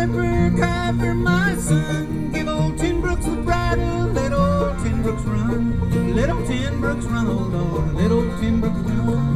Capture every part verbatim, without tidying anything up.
shepherd, cry for my son. Give old Tin Brooks the bridle, let old Tin Brooks run. Let old Tin Brooks run, oh Lord, let old Tin Brooks run.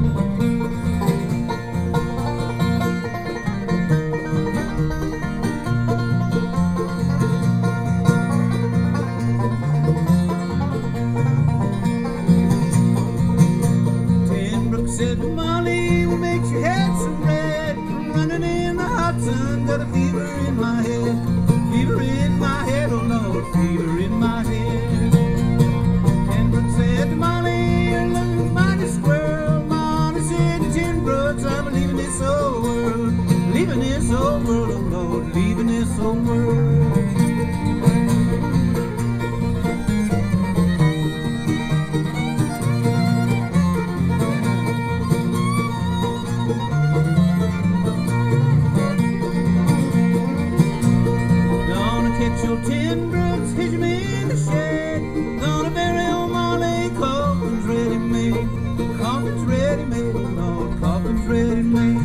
Said Molly, what makes your head so red? From running in the hot sun, got a fever in my head. Fever in my head, oh Lord, fever in my head. Tin Brooks said to Molly, you're looking mighty squirrel. Molly said to Tin Brooks, I'm leaving this old world. Leaving this old world, oh Lord, leaving this old world. Your Tin Brooks, hitch me in the shed. Gonna bury old Molly, coffin's ready made. Coffin's ready made, oh Lord, coffin's ready made.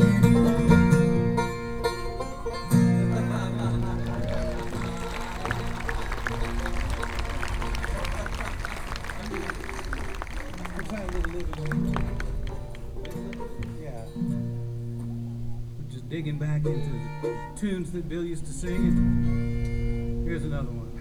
Yeah. We're just digging back into the tunes that Bill used to sing. Here's another one.